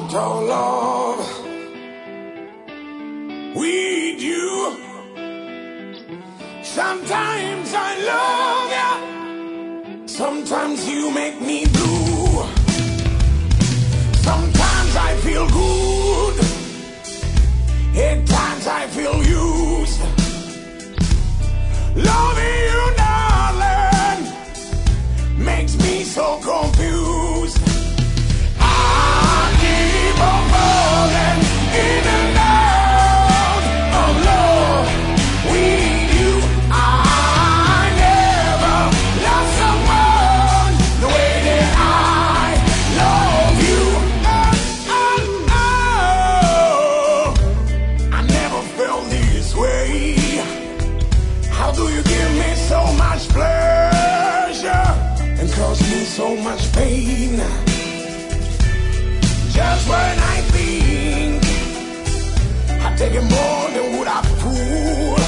our love with you. Sometimes I love you, sometimes you make me blue. Sometimes I feel good, at times I feel used. Loving you, darling, makes me so confused. I keep on falling in and out of love with you. I never loved someone the way that I love you. I never felt this way. How do you give me so much pleasure and cause me so much pain? Just when I think I take it more than what I fool,